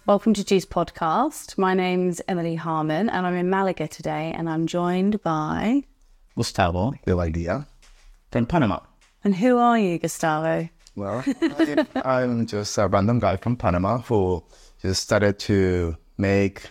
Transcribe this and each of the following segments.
Welcome to Juice Podcast. My name's Emily Harmon and I'm in Malaga today and I'm joined by... Gustavo de Valdía from Panama. And who are you, Gustavo? Well, I'm just a random guy from Panama who just started to make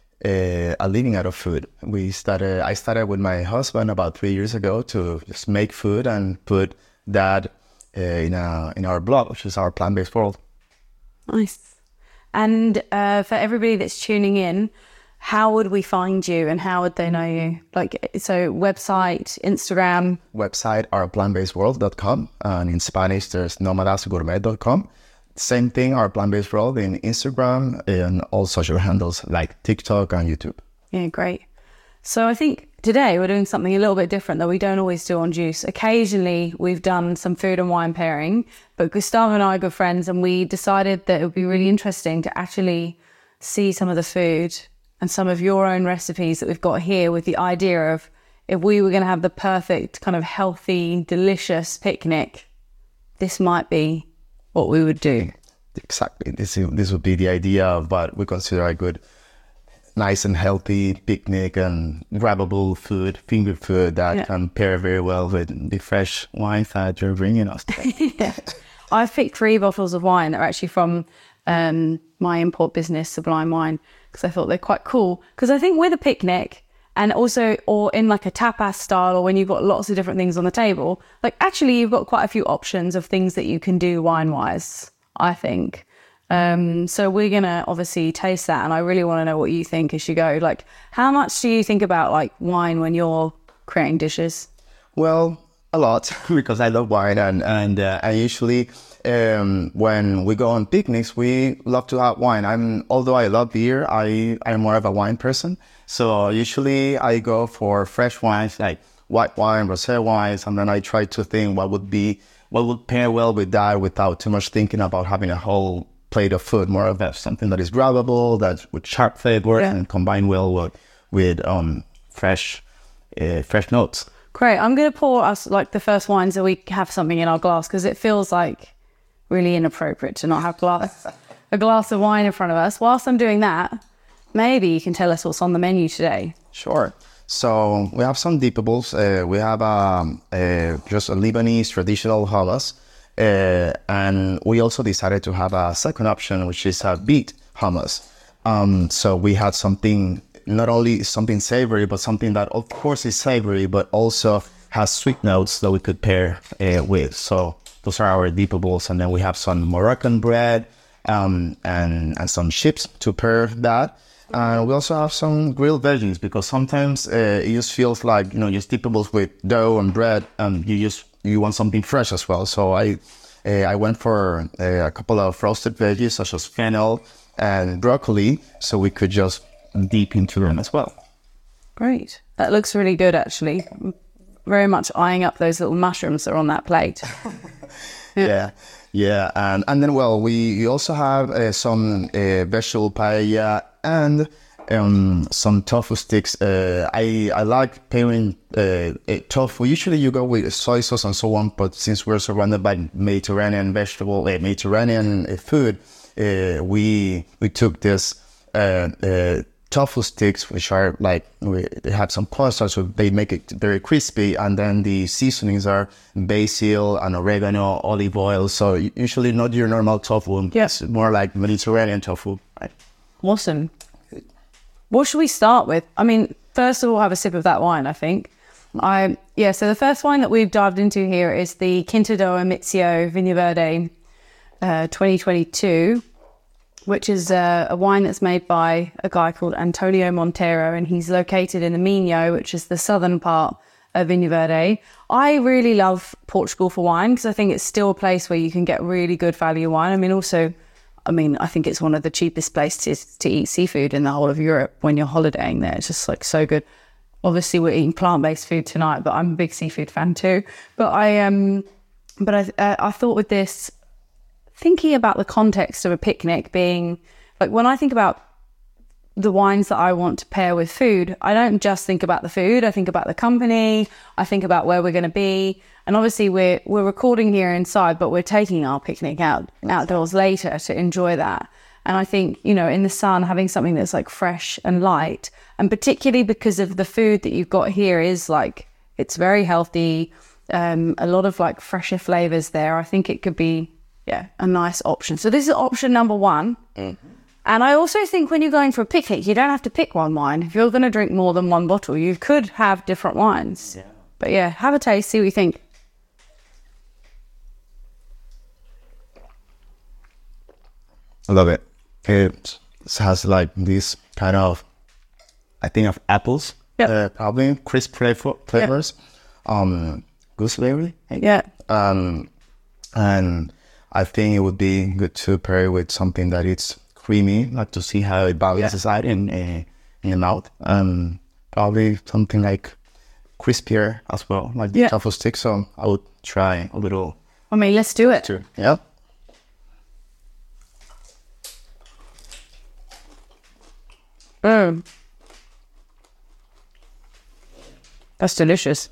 a living out of food. I started with my husband about 3 years ago to just make food and put that in our blog, which is our Plant-Based World. Nice. And for everybody that's tuning in, how would we find you and how would they know you? So website, Instagram? Website, ourplantbasedworld.com. And in Spanish, there's nomadasgourmet.com. Same thing, Our Plant-Based World in Instagram and all social handles like TikTok and YouTube. Yeah, great. So I think today we're doing something a little bit different that we don't always do on Juice. Occasionally we've done some food and wine pairing, but Gustavo and I are good friends and we decided that it would be really interesting to actually see some of the food and some of your own recipes that we've got here, with the idea of if we were going to have the perfect kind of healthy, delicious picnic, this might be what we would do. Exactly. This would be the idea of what we consider a good, nice and healthy picnic and grabbable food, finger food that can pair very well with the fresh wines that you're bringing us today. Yeah. I've picked 3 bottles of wine that are actually from my import business, Sublime Wine, because I thought they're quite cool. Because I think with a picnic and also, or in like a tapas style, or when you've got lots of different things on the table, like actually you've got quite a few options of things that you can do wine-wise, I think. So we're going to obviously taste that. And I really want to know what you think as you go. Like, how much do you think about like wine when you're creating dishes? Well, a lot, because I love wine. And I usually, when we go on picnics, we love to have wine. Although I love beer, I'm more of a wine person. So usually I go for fresh wines, like white wine, rosé wines. And then I try to think what would pair well with that without too much thinking about having a whole plate of food, more of something that is grabbable, that with sharp flavor and combine well with fresh notes. Great. I'm going to pour us like the first wine so we have something in our glass, because it feels like really inappropriate to not have a glass of wine in front of us. Whilst I'm doing that, maybe you can tell us what's on the menu today. Sure. So we have some dippables. We have just a Lebanese traditional hummus. And we also decided to have a second option, which is a beet hummus. So we had something, not only something savory, but something that of course is savory, but also has sweet notes that we could pair with. So those are our dippables. And then we have some Moroccan bread and some chips to pair that. And we also have some grilled veggies, because sometimes it just feels like, just dippables with dough and bread, and you want something fresh as well. So I went for a couple of roasted veggies, such as fennel and broccoli, so we could just dip into them as well. Great. That looks really good, actually. I'm very much eyeing up those little mushrooms that are on that plate. Yeah. And then, well, we also have some vegetable paella and some tofu sticks. I like pairing tofu. Usually you go with soy sauce and so on, but since we're surrounded by Mediterranean food, we took this tofu sticks, which are like, they have some cornstarch, so they make it very crispy. And then the seasonings are basil and oregano, olive oil. So usually not your normal tofu. Yes. It's more like Mediterranean tofu. Right? Awesome. What should we start with? I mean, first of all, have a sip of that wine, I think. So the first wine that we've dived into here is the Quinta do Amizio Vinho Verde 2022, which is a wine that's made by a guy called Antonio Monteiro, and he's located in the Minho, which is the southern part of Vinho Verde. I really love Portugal for wine, because I think it's still a place where you can get really good value wine. I think it's one of the cheapest places to eat seafood in the whole of Europe when you're holidaying there. It's just like so good. Obviously, we're eating plant-based food tonight, but I'm a big seafood fan too. But I thought with this, thinking about the context of a picnic being, like when I think about the wines that I want to pair with food, I don't just think about the food. I think about the company. I think about where we're going to be. And obviously we're recording here inside, but we're taking our picnic outdoors later to enjoy that. And I think, you know, in the sun, having something that's like fresh and light, and particularly because of the food that you've got here is like, it's very healthy, a lot of like fresher flavors there. I think it could be, a nice option. So this is option number one. And I also think when you're going for a picnic, you don't have to pick one wine. If you're going to drink more than one bottle, you could have different wines. Yeah. But yeah, have a taste, see what you think. I love it. It has like this kind of, I think of apples, probably crisp flavors, gooseberry. Yeah. And I think it would be good to pair it with something that it's creamy, like to see how it balances out in the mouth. Probably something like crispier as well, like the truffle stick. So I would try a little. I mean, let's do it. Too. Yeah. Boom. That's delicious.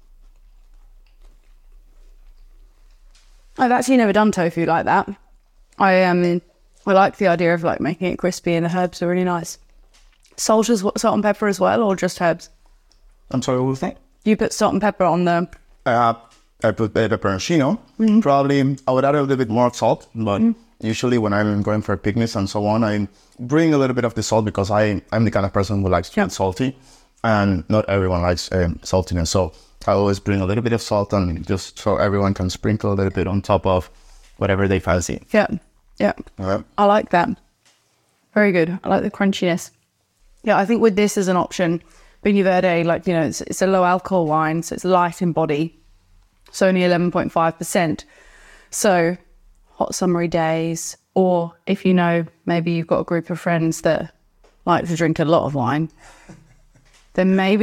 I've actually never done tofu like that. I like the idea of like making it crispy, and the herbs are really nice. Salt and pepper as well, or just herbs? I'm sorry, what was that? You put salt and pepper on the... I put pepperoncino. Probably I would add a little bit more salt, but usually when I'm going for picnics and so on, I bring a little bit of the salt because I'm the kind of person who likes to eat salty, and not everyone likes saltiness. So I always bring a little bit of salt, and just so everyone can sprinkle a little bit on top of whatever they fancy. Yeah. Right. I like that. Very good. I like the crunchiness. Yeah, I think with this as an option, Vinho Verde, like, you know, it's a low alcohol wine, so it's light in body. It's only 11.5%. So hot summery days, or if you know, maybe you've got a group of friends that like to drink a lot of wine, then maybe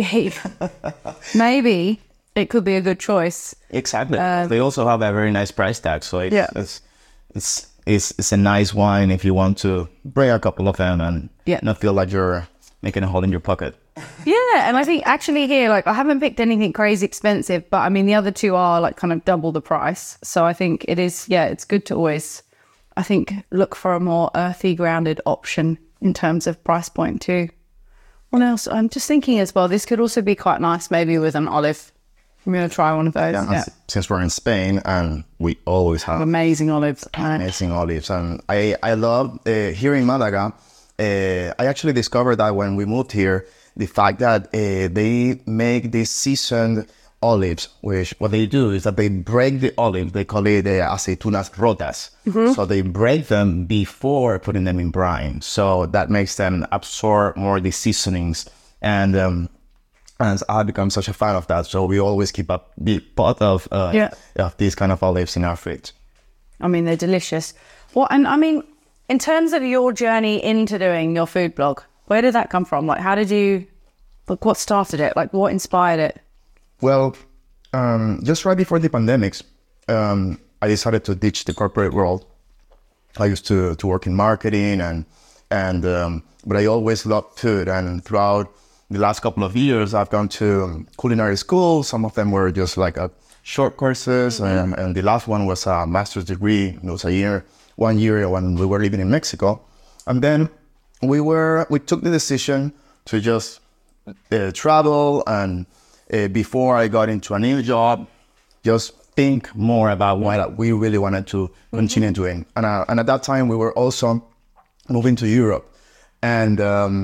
it could be a good choice. Exactly. They also have a very nice price tag, so it's a nice wine if you want to bring a couple of them and not feel like you're making a hole in your pocket. Yeah, and I think actually here, like, I haven't picked anything crazy expensive, but I mean, the other two are like kind of double the price. So I think it is, it's good to always, I think, look for a more earthy, grounded option in terms of price point too. What else? I'm just thinking as well, this could also be quite nice maybe with an olive. I'm going to try one of those. Since we're in Spain and we always have amazing olives. Amazing olives. And I love, here in Malaga, I actually discovered that when we moved here, the fact that they make these seasoned olives, which what they do is that they break the olive, they call it aceitunas rotas. So they break them before putting them in brine. So that makes them absorb more the seasonings. And I've become such a fan of that. So we always keep a big pot of these kind of olives in our fridge. I mean, they're delicious. And I mean, in terms of your journey into doing your food blog, where did that come from? Like, how did you, like, what started it? Like, what inspired it? Well, just right before the pandemics, I decided to ditch the corporate world. I used to work in marketing but I always loved food. And throughout the last couple of years, I've gone to culinary school. Some of them were just like short courses. And the last one was a master's degree. It was 1 year when we were living in Mexico. And then we took the decision to just travel, and before I got into a new job, just think more about what we really wanted to continue doing. And at that time, we were also moving to Europe. And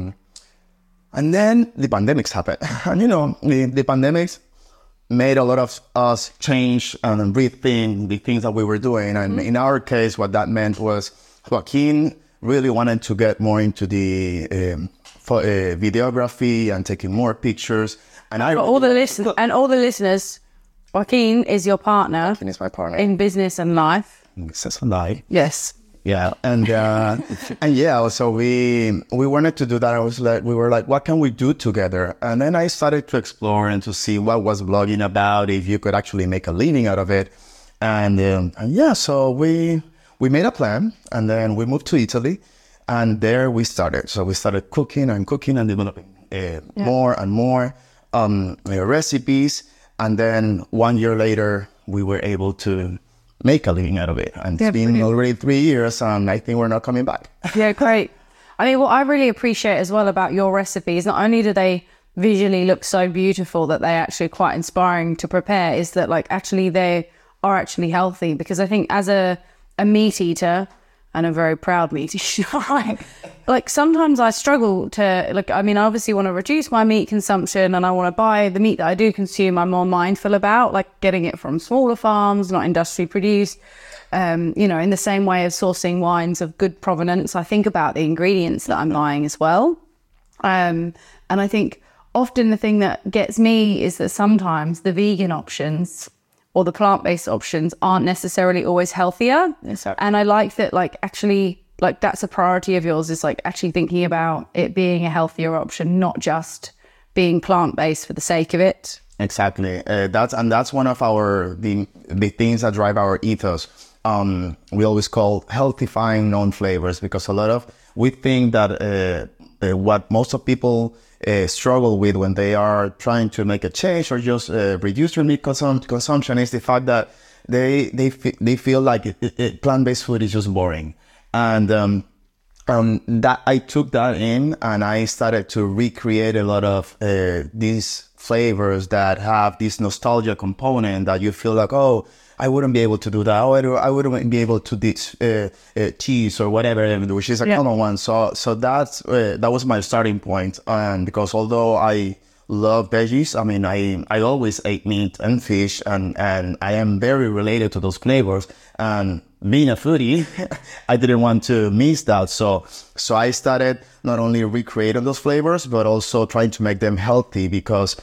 then the pandemics happened. And, you know, the pandemics made a lot of us change and rethink the things that we were doing. And in our case, what that meant was Joaquin really wanted to get more into the videography and taking more pictures. And all the listeners, Joaquin is your partner. Joaquin is my partner in business and life. Business and life. Yes. Yeah, and so we wanted to do that. We were like, what can we do together? And then I started to explore and to see what was blogging about, if you could actually make a living out of it. So we made a plan, and then we moved to Italy, and there we started. So we started cooking and developing more and more recipes. And then 1 year later, we were able to make a living out of it. And it's been already 3 years, and I think we're not coming back. Yeah, great. I mean, what I really appreciate as well about your recipes, not only do they visually look so beautiful that they actually are quite inspiring to prepare, is that like actually they are actually healthy. Because I think as a meat eater, and a very proud meat eater, like sometimes I struggle to, like, I mean, I obviously want to reduce my meat consumption and I want to buy the meat that I do consume. I'm more mindful about, like, getting it from smaller farms, not industrially produced. You know, in the same way of sourcing wines of good provenance, I think about the ingredients that I'm buying as well. And I think often the thing that gets me is that sometimes the vegan options or the plant-based options aren't necessarily always healthier. Exactly. And I like that, like, actually, like, that's a priority of yours, is like actually thinking about it being a healthier option, not just being plant-based for the sake of it. Exactly. That's one of the things that drive our ethos. We always call healthifying known flavors, because we think that what most of people struggle with when they are trying to make a change or just reduce their meat consumption is the fact that they feel like plant-based food is just boring. And that I took that in, and I started to recreate a lot of these flavors that have this nostalgia component that you feel like, oh, I wouldn't be able to do that. I wouldn't be able to ditch cheese or whatever, which is a common one. So that was my starting point. And because although I love veggies, I mean, I always ate meat and fish, and I am very related to those flavors. And being a foodie, I didn't want to miss that. So I started not only recreating those flavors, but also trying to make them healthy, because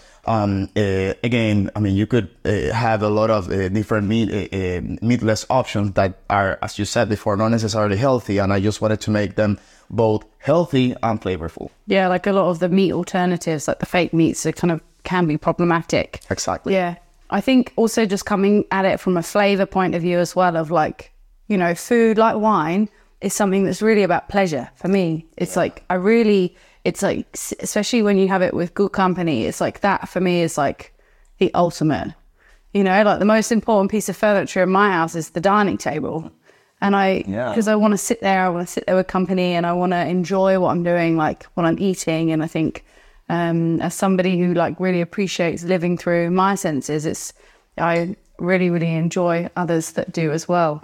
again, I mean, you could have a lot of different meatless options that are, as you said before, not necessarily healthy. And I just wanted to make them both healthy and flavorful. Yeah, like a lot of the meat alternatives, like the fake meats, are kind of can be problematic. Exactly. Yeah. I think also just coming at it from a flavor point of view as well, of like, you know, food like wine is something that's really about pleasure for me. It's like, it's like, especially when you have it with good company, it's like that for me is like the ultimate, you know, like the most important piece of furniture in my house is the dining table. And because I want to sit there with company, and I want to enjoy what I'm doing, like what I'm eating. And I think as somebody who like really appreciates living through my senses, I really, really enjoy others that do as well.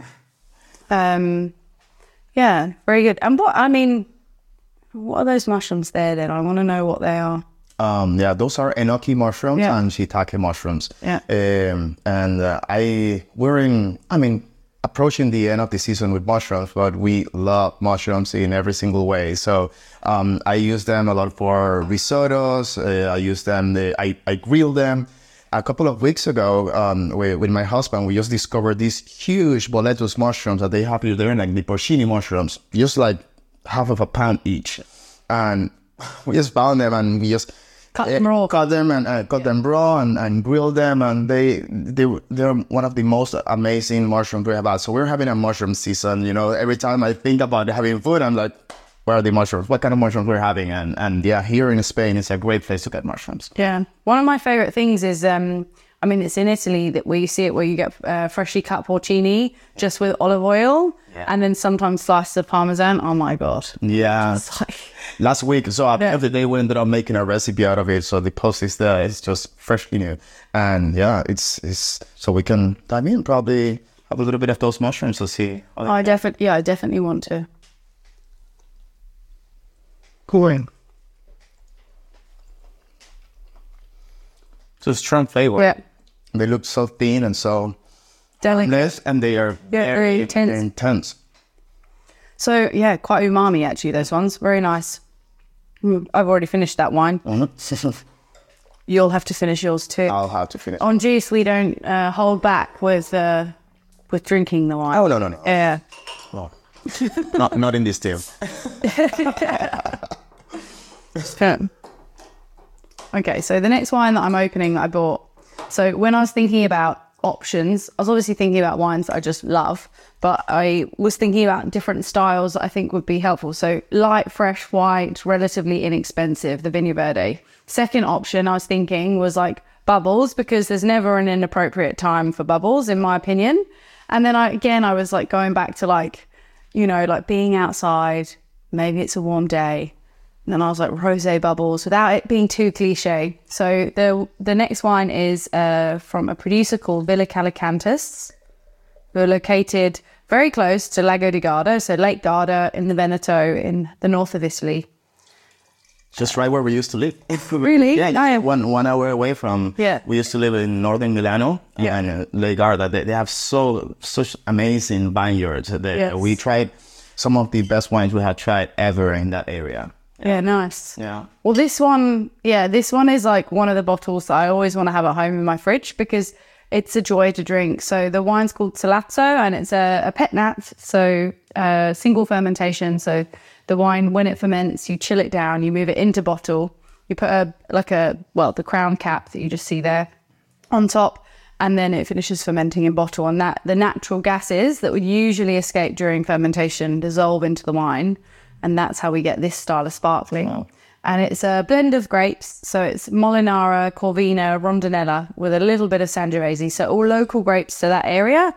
Yeah, very good. And what are those mushrooms there then? I want to know what they are. Yeah, those are enoki mushrooms and shiitake mushrooms. Yeah. We're approaching the end of the season with mushrooms, but we love mushrooms in every single way. So I use them a lot for risottos. I use them, I grill them. A couple of weeks ago, with my husband, we just discovered these huge boletus mushrooms that they have here. They're like the porcini mushrooms, just like half of a pound each. And we just found them, and we just cut them raw and grill them. And they're one of the most amazing mushrooms we have had. So we're having a mushroom season. You know, every time I think about having food, I'm like, where are the mushrooms? What kind of mushrooms we're having? And yeah, here in Spain, it's a great place to get mushrooms. Yeah. One of my favorite things is, it's in Italy where you see it, where you get freshly cut porcini just with olive oil and then sometimes slices of Parmesan. Oh my God. Yeah. Last week, so every day we ended up making a recipe out of it. So the post is there. It's just fresh, you know. And yeah, it's so we can dive in, probably have a little bit of those mushrooms to see. I definitely want to. Cool. So strong flavor. Yeah. They look so thin and so delicate, and they are very intense. So yeah, quite umami actually, those ones. Very nice. I've already finished that wine. Mm-hmm. You'll have to finish yours too. I'll have to finish. On Juice, we don't hold back with drinking the wine. Oh no. Yeah. Well, not in this deal. Okay, so the next wine that I'm opening that I bought. So when I was thinking about options, I was obviously thinking about wines that I just love, but I was thinking about different styles that I think would be helpful. So light, fresh, white, relatively inexpensive, the Vinho Verde. Second option I was thinking was like bubbles, because there's never an inappropriate time for bubbles, in my opinion. And then I was like going back to like, you know, like being outside, maybe it's a warm day. And then I was like rosé bubbles without it being too cliche. So the next wine is from a producer called Villa Calicantus, who are located very close to Lago di Garda, so Lake Garda in the Veneto in the north of Italy. Just right where we used to live. Really? Yeah, 1 hour away from. Yeah. We used to live in northern Milano, Yeah. and Lake Garda. They have such amazing vineyards. Yes. We tried some of the best wines we had tried ever in that area. Yeah, nice. Yeah. Well, this one is like one of the bottles that I always want to have at home in my fridge because it's a joy to drink. So the wine's called Salazzo, and it's a pet nat, so single fermentation. So the wine, when it ferments, you chill it down, you move it into bottle, you put the crown cap that you just see there on top, and then it finishes fermenting in bottle. And that the natural gases that would usually escape during fermentation dissolve into the wine, and that's how we get this style of sparkling. Wow. And it's a blend of grapes. So it's Molinara, Corvina, Rondinella with a little bit of Sangiovese. So all local grapes to that area.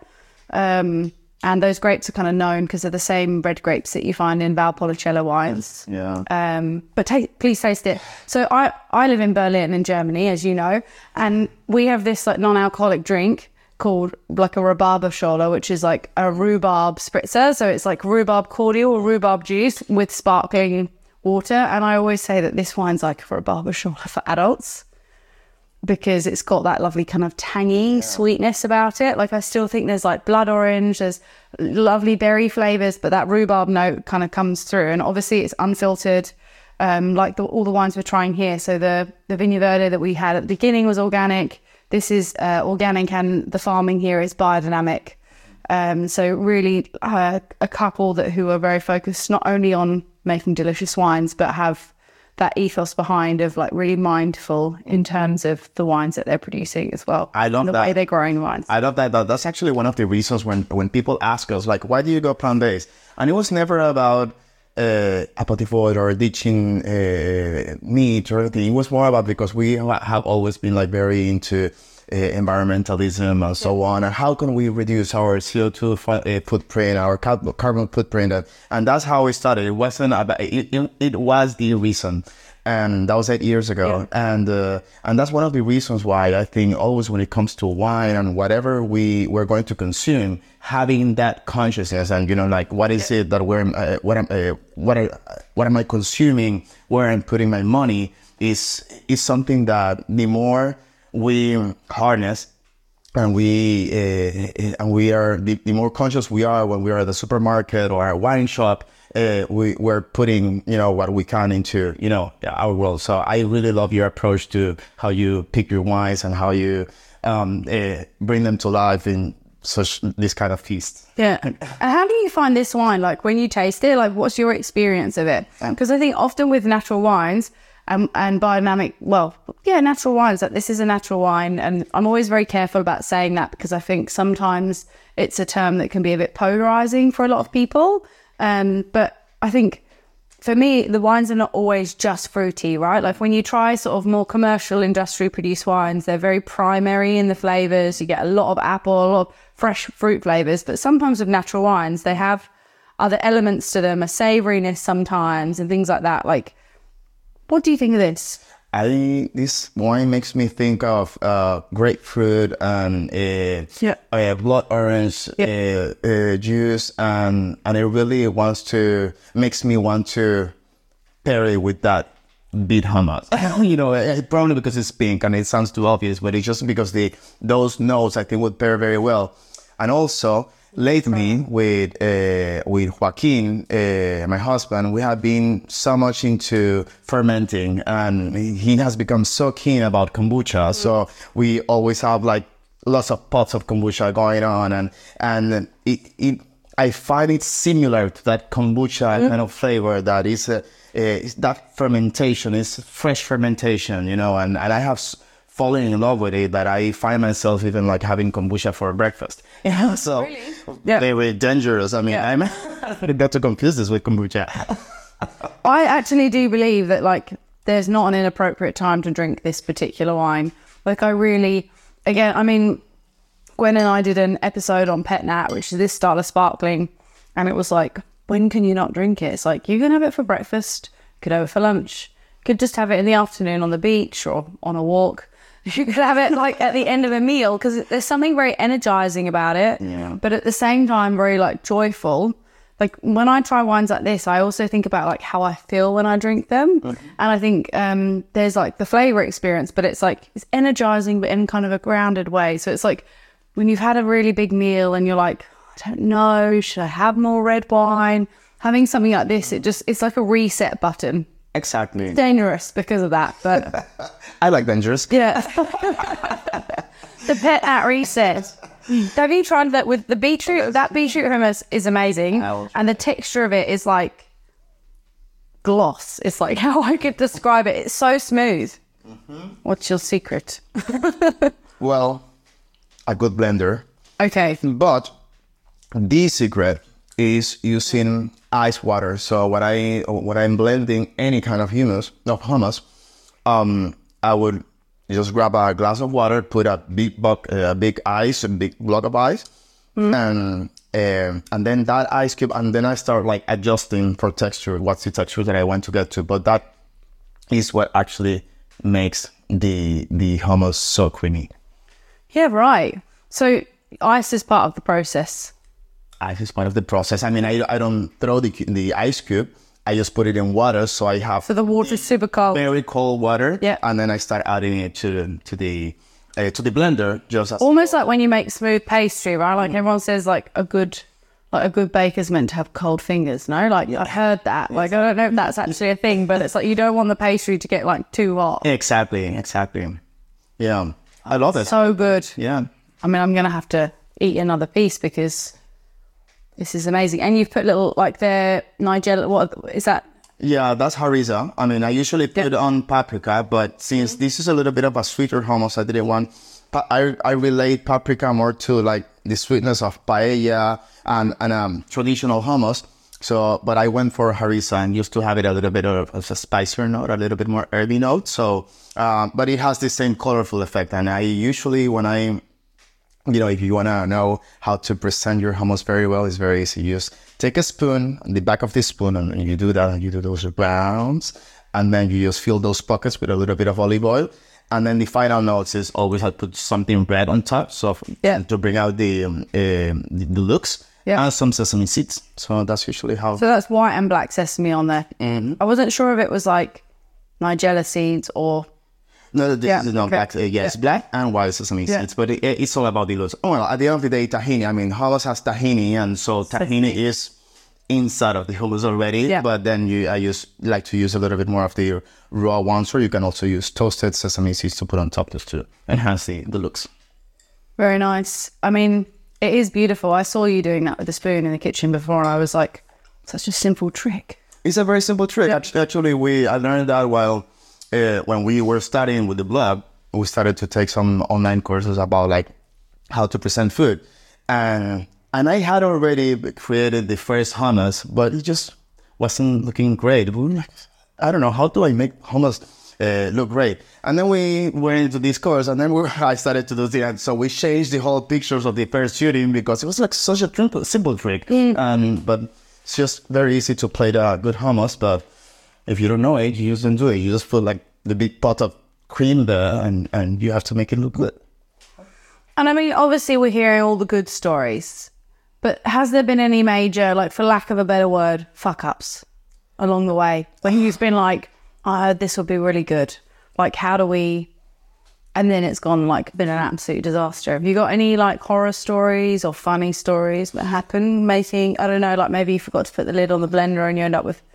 And those grapes are kind of known because they're the same red grapes that you find in Valpolicella wines. Yeah. But please taste it. So I live in Berlin in Germany, as you know, and we have this like non-alcoholic drink called like a Rhabarberschorle, which is like a rhubarb spritzer. So it's like rhubarb cordial or rhubarb juice with sparkling water. And I always say that this wine's like a Rhabarberschorle for adults because it's got that lovely kind of tangy sweetness about it. Like I still think there's like blood orange, there's lovely berry flavors, but that rhubarb note kind of comes through. And obviously it's unfiltered, like all the wines we're trying here. So the Vigna Verde that we had at the beginning was organic. This is organic, and the farming here is biodynamic. So really a couple who are very focused not only on making delicious wines, but have that ethos behind of like really mindful in terms of the wines that they're producing as well. I love the way they're growing wines. I love that. That's actually one of the reasons when people ask us, like, why do you go plant-based? And it was never about apatifoid or ditching meat or anything. It was more about because we have always been like very into environmentalism and so on, and how can we reduce our CO2 footprint, our carbon footprint, and that's how we started. It wasn't about it was the reason, and that was 8 years ago. Yeah. And that's one of the reasons why I think always when it comes to wine and whatever we're going to consume, having that consciousness and like what is it that what am I consuming, where I'm putting my money is something that the more we harness and we are the more conscious we are when we are at the supermarket or a wine shop, we're putting what we can into our world. So I really love your approach to how you pick your wines and how you bring them to life in this kind of feast. Yeah. And how do you find this wine? Like when you taste it, like what's your experience of it? Because I think often with natural wines and biodynamic, natural wines, that this is a natural wine. And I'm always very careful about saying that because I think sometimes it's a term that can be a bit polarizing for a lot of people. But I think for me, the wines are not always just fruity, right? Like when you try sort of more commercial, industrially produced wines, they're very primary in the flavors. You get a lot of apple, a lot of fresh fruit flavors. But sometimes with natural wines, they have other elements to them, a savoriness sometimes and things like that. Like, what do you think of this? I think this wine makes me think of grapefruit and blood orange juice, and it really makes me want to pair it with that beet hummus. Probably because it's pink and it sounds too obvious, but it's just because those notes I think would pair very well. And also lately with Joaquin, my husband, we have been so much into fermenting, and he has become so keen about kombucha. So we always have like lots of pots of kombucha going on, and I find it similar to that kombucha kind of flavor that is that fermentation, is fresh fermentation, and I have fallen in love with it that I find myself even like having kombucha for breakfast. So really? They were dangerous. I mean, I got to confuse this with kombucha. I actually do believe that like there's not an inappropriate time to drink this particular wine. Like I really, again, I mean, Gwen and I did an episode on Pet Nat, which is this style of sparkling, and it was like, when can you not drink it? It's like, you can have it for breakfast, you could have it for lunch, you could just have it in the afternoon on the beach or on a walk. You could have it like at the end of a meal, because there's something very energizing about it, but at the same time very like joyful. Like when I try wines like this, I also think about like how I feel when I drink them. And I think there's like the flavor experience, but it's like, it's energizing, but in kind of a grounded way. So it's like when you've had a really big meal and you're like, I don't know, should I have more red wine? Having something like this, it's like a reset button. Exactly. Dangerous because of that, but I like dangerous. Yeah. The Pet Nat reset. Have you tried that with the beetroot? That beetroot hummus is amazing. And the texture of it is like gloss. It's like how I could describe it. It's so smooth. What's your secret? Well, a good blender. Okay. But the secret is using ice water. So when I'm blending any kind of hummus, I would just grab a glass of water, put a big block of ice, and then that ice cube, and then I start like adjusting for texture. What's the texture that I want to get to? But that is what actually makes the hummus so creamy. Yeah, right. So ice is part of the process. Ice is part of the process. I mean, I don't throw the ice cube. I just put it in water, so I have. So the water is super cold. Very cold water. Yeah. And then I start adding it to the blender, just as almost like when you make smooth pastry, right? Like everyone says, like a good baker's meant to have cold fingers. No, like I heard that. Like I don't know if that's actually a thing, but it's like you don't want the pastry to get like too hot. Exactly. Yeah, I love it. So good. Yeah. I mean, I'm gonna have to eat another piece because this is amazing. And you've put little, like the Nigella, what is that? Yeah, that's harissa. I mean, I usually put on paprika, but since this is a little bit of a sweeter hummus, I didn't want, I relate paprika more to like the sweetness of paella and traditional hummus. So, but I went for harissa and used to have it a little bit of a spicier note, a little bit more herby note. So, but it has the same colorful effect. And I usually, if you want to know how to present your hummus very well, it's very easy. You just take a spoon, the back of the spoon, and you do that, and you do those rounds, and then you just fill those pockets with a little bit of olive oil. And then the final notes is always I put something red on top, so to bring out the looks, and some sesame seeds. So that's usually how. So that's white and black sesame on there. I wasn't sure if it was like Nigella seeds or. No, this is not black. It's black and white sesame seeds, but it's all about the looks. Oh, well, at the end of the day, tahini. I mean, hummus has tahini, and so tahini is inside of the hummus already. Yeah. But then I like to use a little bit more of the raw ones, or you can also use toasted sesame seeds to put on top just to enhance the looks. Very nice. I mean, it is beautiful. I saw you doing that with the spoon in the kitchen before, and I was like, such a simple trick. It's a very simple trick. Yeah. Actually, I learned that while. When we were studying with the blog, we started to take some online courses about like how to present food, and I had already created the first hummus, but it just wasn't looking great. We were like, I don't know, how do I make hummus look great? And then we went into this course, and then I started to do the end. So we changed the whole pictures of the first shooting because it was like such a simple trick, but it's just very easy to play the good hummus, but. If you don't know it, you just don't do it. You just put like the big pot of cream there and you have to make it look good. And I mean, obviously we're hearing all the good stories, but has there been any major, like for lack of a better word, fuck ups along the way? When you've been like, I heard this will be really good. Like how do we, and then it's gone like been an absolute disaster. Have you got any like horror stories or funny stories that happen making, I don't know, like maybe you forgot to put the lid on the blender and you end up with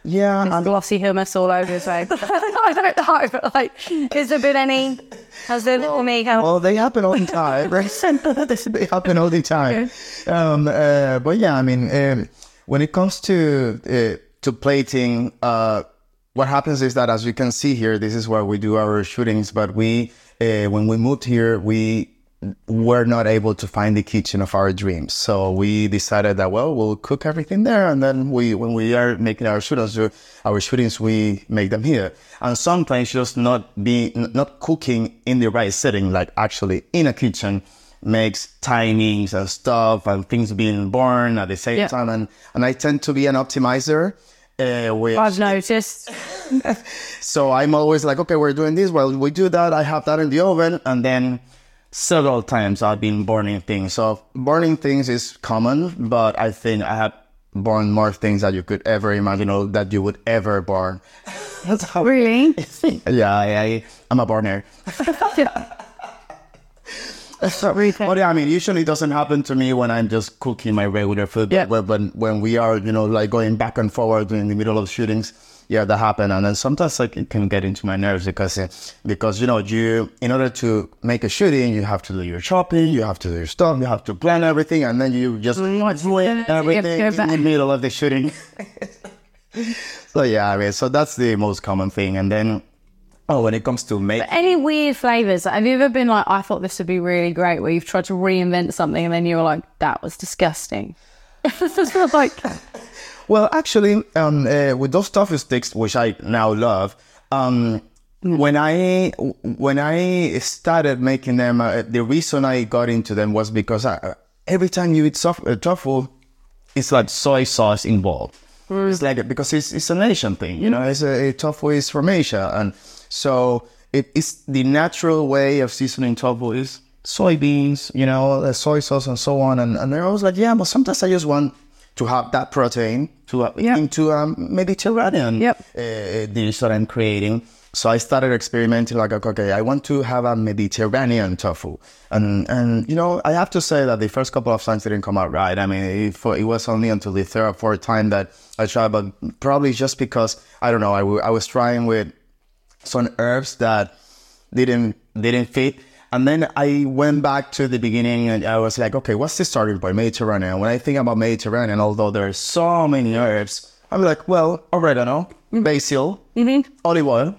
glossy hummus all over his face. I don't know, but like, has there been any? Has there been any? Well, they happen all the time. They happen all the time. Okay. But yeah, I mean, when it comes to plating, what happens is that, as you can see here, this is where we do our shootings. But when we moved here, we were not able to find the kitchen of our dreams. So we decided that, well, we'll cook everything there. And then when we are making our shootings, we make them here. And sometimes just not cooking in the right setting, like actually in a kitchen, makes timings and stuff and things being born at the same time. And I tend to be an optimizer. I've noticed. So I'm always like, okay, we're doing this. Well, we do that. I have that in the oven. And then several times I've been burning things. So burning things is common, but I think I have burned more things that you could ever imagine or that you would ever burn. That's how really? Yeah, I'm a burner. That's not really But yeah, I mean, usually it doesn't happen to me when I'm just cooking my regular food. Yeah. But when we are, like going back and forward in the middle of shootings, yeah, that happen. And then sometimes like it can get into my nerves because you in order to make a shooting, you have to do your shopping, you have to do your stuff, you have to plan everything, and then you just ruin everything in the middle of the shooting. So yeah, I mean, so that's the most common thing. And then when it comes to make any weird flavors, have you ever been like, I thought this would be really great, where you've tried to reinvent something and then you were like, that was disgusting? Like, well, actually, with those tofu sticks, which I now love, when I started making them, the reason I got into them was because every time you eat tofu, it's like soy sauce involved. It's like because it's an Asian thing, It's tofu is from Asia, and so it's the natural way of seasoning tofu is soybeans, soy sauce and so on. And I was like, yeah, but sometimes I just want to have that protein into Mediterranean dish that I'm creating. So I started experimenting like, okay, I want to have a Mediterranean tofu. And I have to say that the first couple of times didn't come out right. I mean, it was only until the third or fourth time that I tried, but probably just because, I don't know, I was trying with some herbs that didn't fit. And then I went back to the beginning and I was like, okay, what's the starting point? Mediterranean. When I think about Mediterranean, although there are so many herbs, I'm like, well, oregano, basil, olive oil,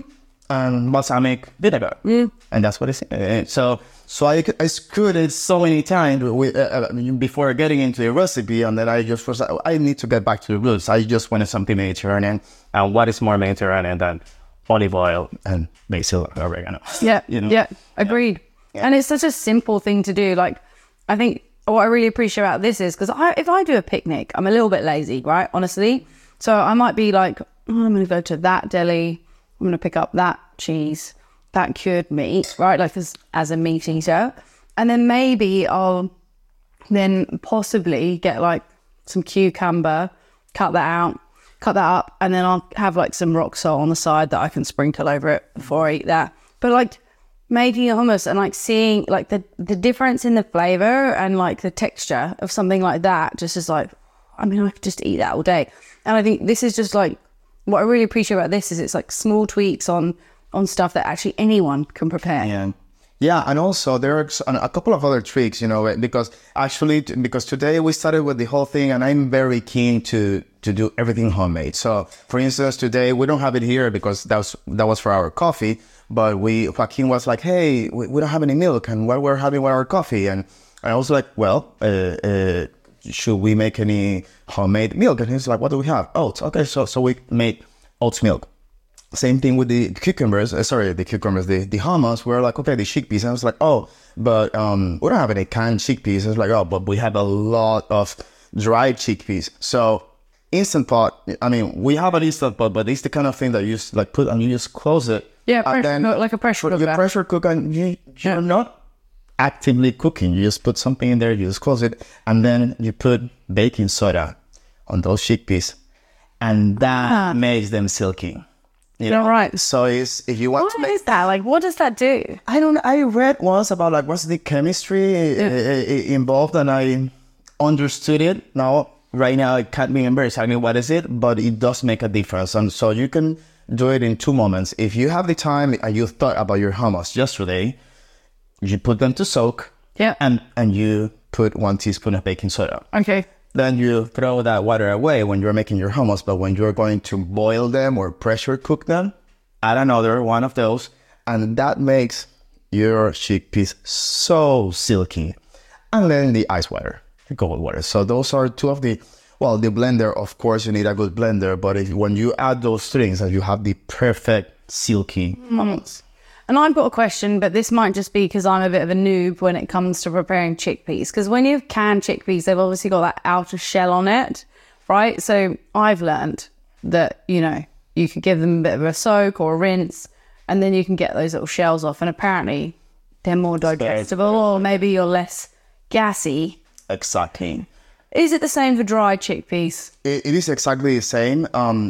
and balsamic vinegar. And that's what it's So I screwed it so many times before getting into the recipe, and then I just was like, I need to get back to the roots. I just wanted something Mediterranean. And what is more Mediterranean than olive oil and basil and oregano? Yeah, agreed. Yeah. And it's such a simple thing to do. Like, I think what I really appreciate about this is because if I do a picnic, I'm a little bit lazy, right? Honestly. So I might be like, I'm going to go to that deli. I'm going to pick up that cheese, that cured meat, right? Like as a meat eater. And then maybe I'll then possibly get like some cucumber, cut that up, and then I'll have like some rock salt on the side that I can sprinkle over it before I eat that. But like making hummus and like seeing like the difference in the flavor and like the texture of something like that just is like, I mean, I could just eat that all day. And I think this is just like, what I really appreciate about this is it's like small tweaks on stuff that actually anyone can prepare. Yeah, and also there are a couple of other tricks, because today we started with the whole thing, and I'm very keen to do everything homemade. So, for instance, today we don't have it here because that was for our coffee, but Joaquin was like, hey, we don't have any milk, and what we're having with our coffee, and I was like, well, should we make any homemade milk? And he's like, what do we have? Oats. Okay, so we made oats milk. Same thing with the cucumbers. The hummus. We're like, okay, the chickpeas. And I was like, oh, but we don't have any canned chickpeas. It's like, oh, but we have a lot of dried chickpeas. So Instant Pot. I mean, we have an Instant Pot, but it's the kind of thing that you just like put and you just close it. Yeah, like a pressure cooker. You pressure cook, and you're not actively cooking. You just put something in there, you just close it, and then you put baking soda on those chickpeas, and that makes them silky. Right. So if you want to make... What is that? Like, what does that do? I read once about like what's the chemistry involved, and I understood it. Right now I can't remember exactly what is it, but it does make a difference. And so you can do it in 2 moments. If you have the time and you thought about your hummus yesterday, you put them to soak, and you put 1 teaspoon of baking soda. Okay. Then you throw that water away when you're making your hummus, but when you're going to boil them or pressure cook them, add another one of those, and that makes your chickpeas so silky. And then the ice water, the cold water. So those are two of the blender, of course, you need a good blender, but when you add those things, you have the perfect silky hummus. And I've got a question, but this might just be because I'm a bit of a noob when it comes to preparing chickpeas. Because when you can chickpeas, they've obviously got that outer shell on it, right? So I've learned that, you know, you could give them a bit of a soak or a rinse, and then you can get those little shells off. And apparently they're more digestible, or maybe you're less gassy. Exactly. Is it the same for dried chickpeas? It is exactly the same.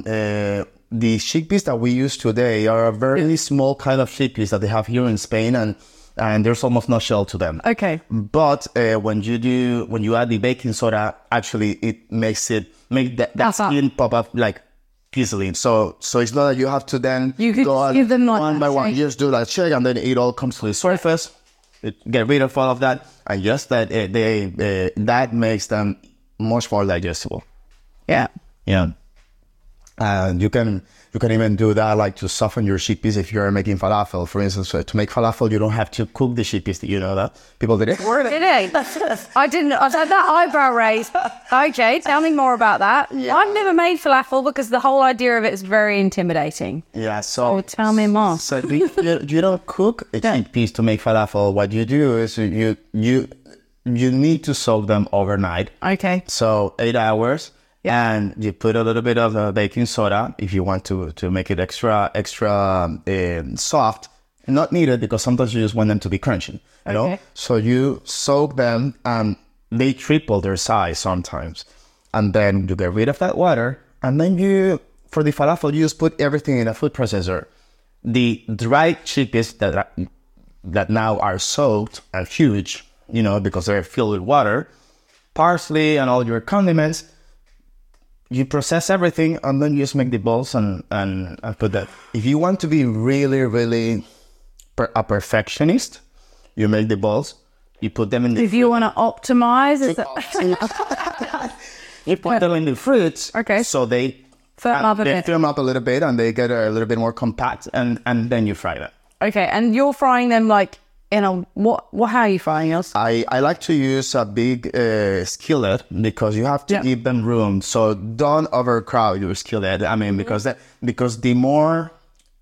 The chickpeas that we use today are a very small kind of chickpeas that they have here in Spain, and there's almost no shell to them. Okay. But when you add the baking soda, actually it makes that skin pop up like easily. So it's not that you have to then go give them like one by one. You just do that shake, and then it all comes to the surface. Get rid of all of that, and just that makes them much more digestible. Yeah. Yeah. And you can even do that, like to soften your chickpeas if you're making falafel. For instance, to make falafel, you don't have to cook the chickpeas. Do you know that? People did it. I didn't. I had that eyebrow raised. Okay, tell me more about that. Yeah. I've never made falafel because the whole idea of it is very intimidating. Yeah. So tell me more. So you don't cook the chickpeas to make falafel. What you do is you need to soak them overnight. Okay. So 8 hours. Yeah. And you put a little bit of baking soda if you want to make it extra soft. Not needed, because sometimes you just want them to be crunchy, you know? So you soak them, and they triple their size sometimes. And then you get rid of that water, and then for the falafel, you just put everything in a food processor. The dried chickpeas that now are soaked are huge, you know, because they're filled with water, parsley and all your condiments. You process everything, and then you just make the balls and put that. If you want to be really, really a perfectionist, you make the balls, you put them in the If you want to optimize, you put them in the fruits. Okay. So they firm up a bit. Firm up a little bit, and they get a little bit more compact, and then you fry them. Okay, and you're frying them like in a what? How are you frying yours? I like to use a big skillet, because you have to give them room. So don't overcrowd your skillet. I mean, because the more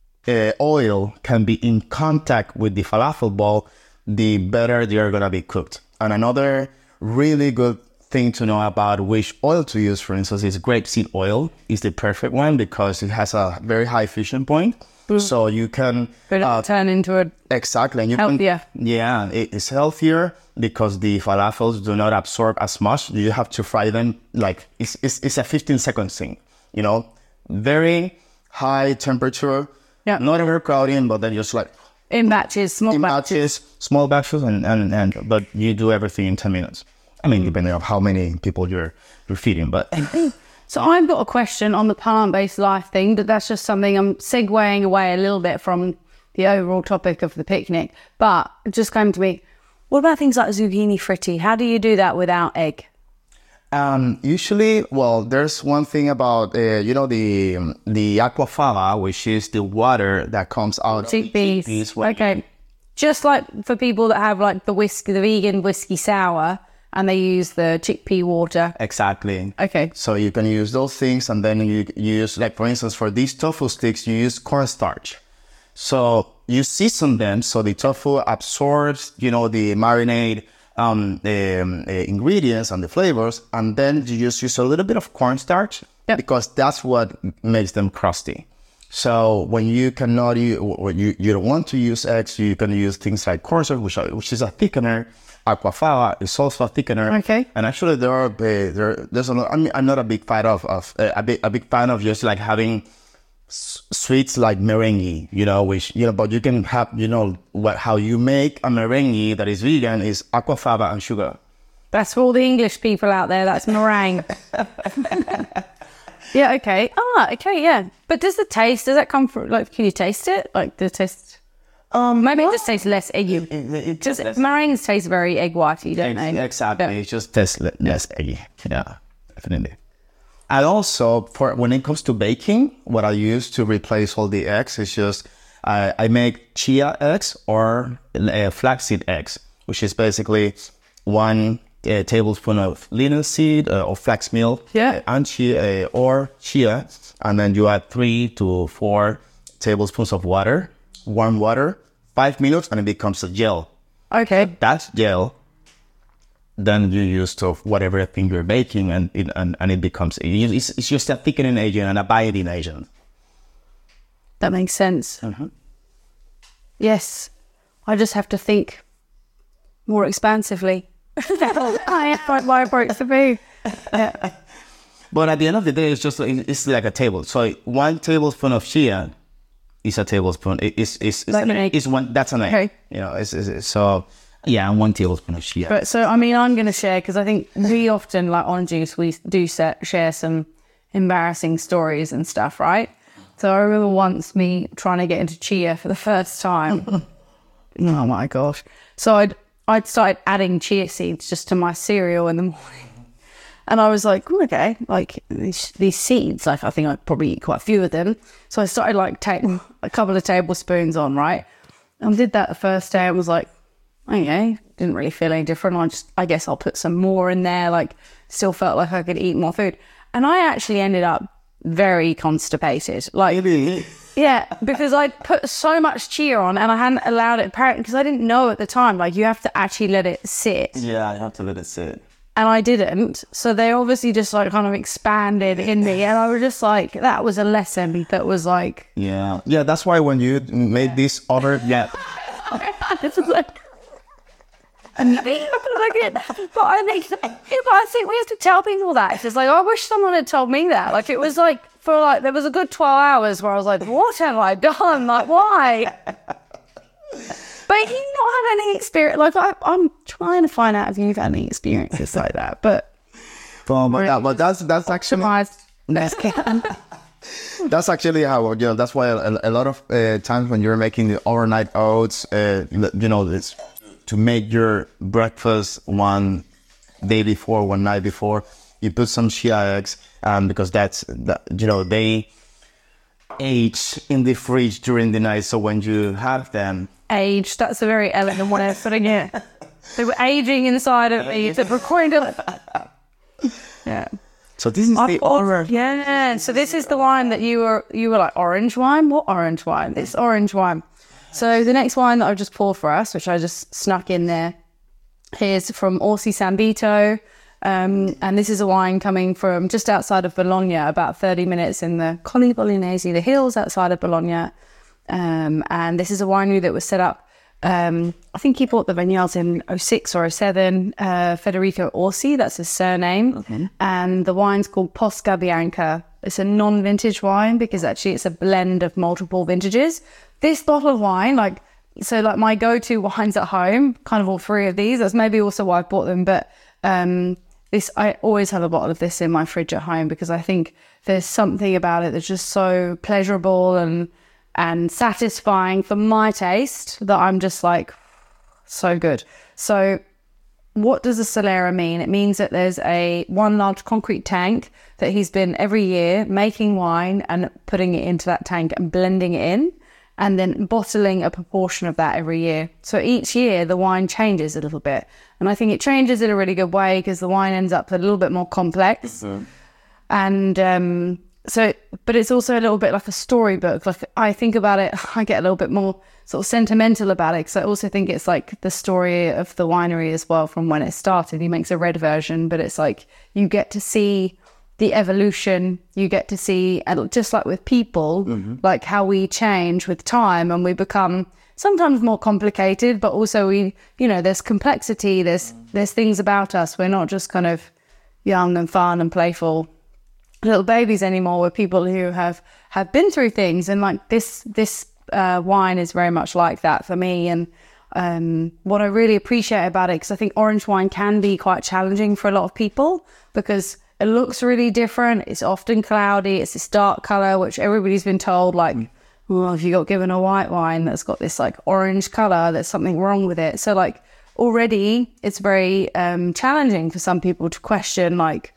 oil can be in contact with the falafel ball, the better they are gonna be cooked. And another really good thing to know about which oil to use, for instance, is grapeseed oil. Is the perfect one because it has a very high fusion point. So you can turn into a exactly, and you healthier. It's healthier because the falafels do not absorb as much. You have to fry them like it's a 15-second thing, you know, very high temperature, not overcrowding, but then just like in batches, small batches, and but you do everything in 10 minutes. I mean, depending on how many people you're feeding, but. So I've got a question on the plant-based life thing, but that's just something I'm segueing away a little bit from the overall topic of the picnic. But it just came to me, what about things like zucchini fritti? How do you do that without egg? Usually, well, there's one thing about, you know, the aquafaba, which is the water that comes out of the chickpeas. Okay. Just like for people that have like the vegan whiskey sour, and they use the chickpea water. Exactly. Okay. So you can use those things, and then you use, like, for instance, for these tofu sticks, you use cornstarch. So you season them so the tofu absorbs, you know, the marinade ingredients and the flavors, and then you just use a little bit of cornstarch because that's what makes them crusty. So when you cannot use, or you don't want to use eggs, you can use things like cornstarch, which is a thickener. Aquafaba is also a thickener. Okay. And actually, there's a lot. I mean, I'm not a big fan of a big fan of just like having sweets like merengue, you know, which, you know, but you can have, you know, how you make a merengue that is vegan is aquafaba and sugar. That's for all the English people out there. That's meringue. Yeah. Okay. Okay. Yeah. But does that come from, like, can you taste it? Like the taste? Maybe it just tastes less eggy. Meringues taste very egg whitey, don't they? Exactly. Yeah. It just tastes less eggy. Yeah, definitely. And also, for when it comes to baking, what I use to replace all the eggs is just I make chia eggs or flaxseed eggs, which is basically 1 tablespoon of linseed or flax meal, and chia, and then you add 3 to 4 tablespoons of water. Warm water, 5 minutes and it becomes a gel. Okay. That gel, then you use to whatever thing you're baking, and it becomes, it's just a thickening agent and a binding agent. That makes sense. Yes. I just have to think more expansively. I find my approach to be. Yeah. But at the end of the day, it's like a table. So 1 tablespoon of chia is a tablespoon. It's one. That's an egg. Okay. You know. So yeah, 1 tablespoon of chia. But so I mean, I'm going to share, because I think we often, like on Juice, we do share some embarrassing stories and stuff, right? So I remember once me trying to get into chia for the first time. Oh my gosh! So I'd started adding chia seeds just to my cereal in the morning. And I was like, oh, okay, like these seeds, like I think I'd probably eat quite a few of them. So I started like taking a couple of tablespoons on, right? And did that the first day. I was like, okay, didn't really feel any different. I guess I'll put some more in there. Like, still felt like I could eat more food. And I actually ended up very constipated. Like, yeah, because I put so much chia on and I hadn't allowed it, apparently, because I didn't know at the time, like you have to actually let it sit. Yeah, you have to let it sit. And I didn't. So they obviously just like kind of expanded in me. And I was just like, that was a lesson that was like... Yeah. Yeah, that's why when you made this other... Yeah. It's like... But I think we have to tell people that. It's just like, I wish someone had told me that. Like, it was like, there was a good 12 hours where I was like, what have I done? Like, why? But you've not had any experience. Like, I'm trying to find out if you've had any experiences like that. But that's actually... That's actually how, you know, that's why a lot of times when you're making the overnight oats, you know, it's to make your breakfast one day before, one night before, you put some chia eggs, because you know, they age in the fridge during the night. So when you have them... Age, that's a very elegant way of putting it. They were aging inside of me. It's a recording. Yeah. So this is the orange. Yeah. So this is the wine that you were like, orange wine? What orange wine? It's orange wine. So the next wine that I've just poured for us, which I just snuck in there, is from Orsi Sambito. And this is a wine coming from just outside of Bologna, about 30 minutes in the Colli Bolognesi, the hills outside of Bologna. And this is a winery that was set up, I think he bought the vineyards in 06 or 07, Federico Orsi, that's his surname. Okay. And the wine's called Posca Bianca. It's a non-vintage wine because actually it's a blend of multiple vintages. This bottle of wine, like my go-to wines at home, kind of all 3 of these, that's maybe also why I bought them, but I always have a bottle of this in my fridge at home because I think there's something about it that's just so pleasurable and satisfying for my taste that I'm just like, so good. So what does a Solera mean? It means that there's one large concrete tank that he's been every year making wine and putting it into that tank and blending it in and then bottling a proportion of that every year. So each year the wine changes a little bit. And I think it changes in a really good way because the wine ends up a little bit more complex. Mm-hmm. And but it's also a little bit like a storybook. Like I think about it, I get a little bit more sort of sentimental about it because I also think it's like the story of the winery as well from when it started. He makes a red version, but it's like you get to see the evolution. You get to see, and just like with people, mm-hmm. like how we change with time and we become sometimes more complicated, but also there's complexity. There's things about us. We're not just kind of young and fun and playful little babies anymore. We're people who have been through things, and like this wine is very much like that for me. And what I really appreciate about it, because I think orange wine can be quite challenging for a lot of people because it looks really different. It's often cloudy. It's this dark color, which everybody's been told like, well, if you got given a white wine that's got this like orange color, there's something wrong with it. So like already it's very challenging for some people to question like,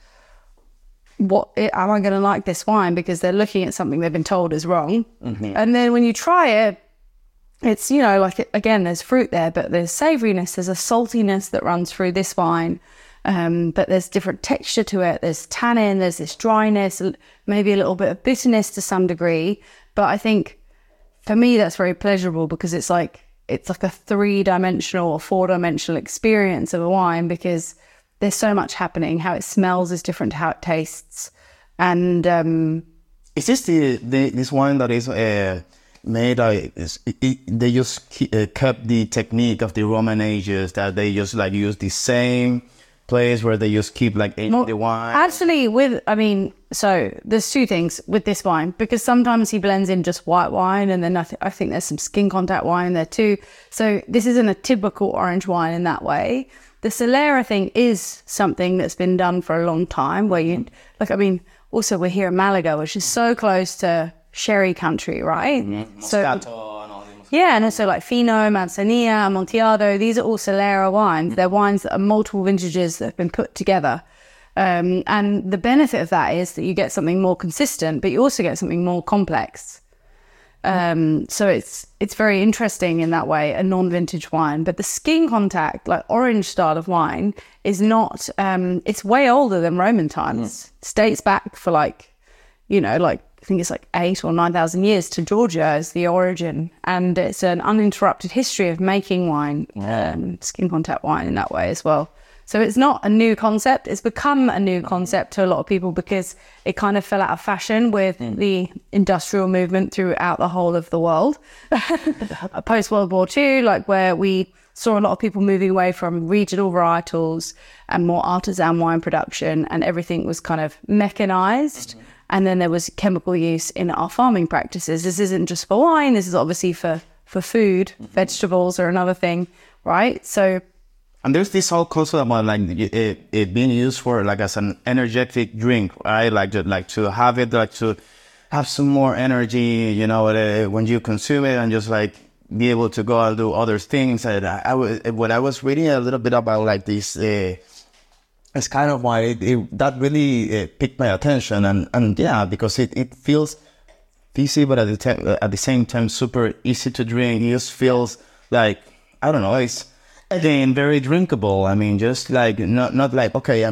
am I going to like this wine? Because they're looking at something they've been told is wrong. Mm-hmm. And then when you try it, it's, again, there's fruit there, but there's savoriness, there's a saltiness that runs through this wine. But there's different texture to it. There's tannin, there's this dryness, maybe a little bit of bitterness to some degree. But I think for me, that's very pleasurable because it's like, it's like a 3-dimensional or 4-dimensional experience of a wine, because there's so much happening. How it smells is different to how it tastes. And is this this wine that is made? They just kept the technique of the Roman ages, that they just like use the same place where they just keep like aging the wine. Actually, so there's two things with this wine, because sometimes he blends in just white wine, and then I think there's some skin contact wine in there too. So this isn't a typical orange wine in that way. The Solera thing is something that's been done for a long time, where you also we're here in Malaga, which is so close to sherry country, right? Mm-hmm. So Moscato and all these. yeah, and also like Fino, Manzanilla, Amontillado, these are all Solera wines. They're wines that are multiple vintages that have been put together. And the benefit of that is that you get something more consistent, but you also get something more complex. So it's very interesting in that way, a non-vintage wine. But the skin contact, like orange style of wine, is not, it's way older than Roman times. Dates back for I think it's like 8,000 or 9,000 years to Georgia as the origin. And it's an uninterrupted history of making wine, skin contact wine in that way as well. So it's not a new concept. It's become a new concept to a lot of people because it kind of fell out of fashion with the industrial movement throughout the whole of the world. Post-World War II, where we saw a lot of people moving away from regional varietals and more artisan wine production, and everything was kind of mechanized. And then there was chemical use in our farming practices. This isn't just for wine. This is obviously for food. Vegetables are another thing, right? So... And there's this whole concept about it being used for as an energetic drink, right? To have it, to have some more energy, when you consume it, and just be able to go and do other things. And when I was reading a little bit about this, it's kind of why that really piqued my attention, and yeah, because it feels fizzy, but at the same time super easy to drink. It just feels I don't know, it's. Again, very drinkable. I mean, just not okay,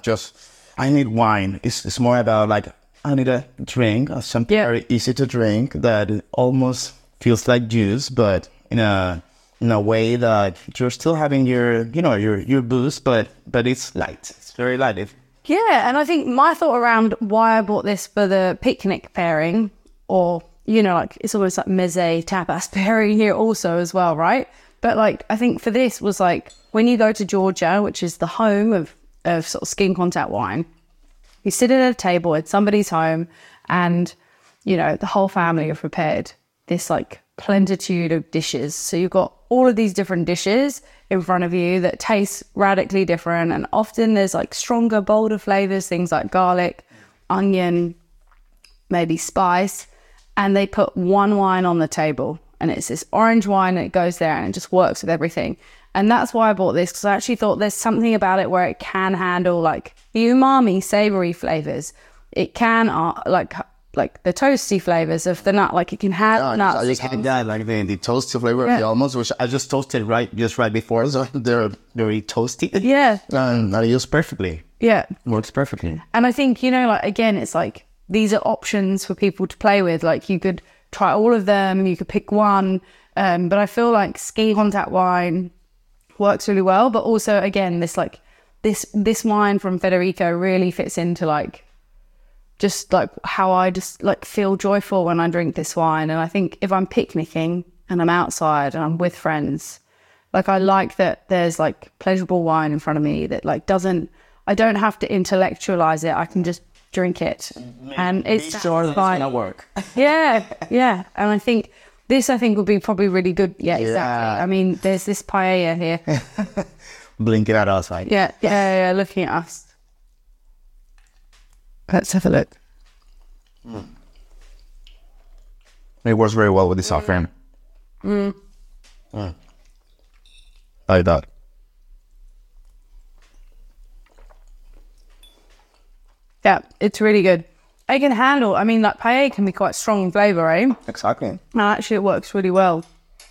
I need wine. It's more about I need a drink, something very easy to drink that almost feels like juice, but in a way that you're still having your booze, but it's light. It's very light. Yeah, and I think my thought around why I bought this for the picnic pairing, or it's almost like meze tapas pairing here also as well, right? But I think for this was when you go to Georgia, which is the home of sort of skin contact wine, you sit at a table at somebody's home, and the whole family are prepared this plenitude of dishes. So you've got all of these different dishes in front of you that taste radically different, and often there's stronger, bolder flavors, things like garlic, onion, maybe spice, and they put one wine on the table. And it's this orange wine, and it goes there and it just works with everything. And that's why I bought this, because I actually thought there's something about it where it can handle the umami, savory flavors. It can, the toasty flavors of the nut. It can have nuts. The toasty flavor of the almonds, which I just toasted right before, so they're very toasty. Yeah. And that used perfectly. Yeah. Works perfectly. And I think, again, it's these are options for people to play with. You could try all of them, you could pick one, but I feel skin contact wine works really well. But also, again, this wine from Federico really fits into how I just feel joyful when I drink this wine. And I think if I'm picnicking and I'm outside and I'm with friends, I like that there's pleasurable wine in front of me that I don't have to intellectualize it. I can just drink it, and it's sure that it's gonna work. yeah And I think this would be probably really good. Exactly. I mean, there's this paella here blinking at us, right? Yeah, looking at us. Let's have a look. It works very well with the saffron. Like that. Yeah, it's really good. I can handle, paella can be quite strong in flavour, right? Exactly. And actually it works really well.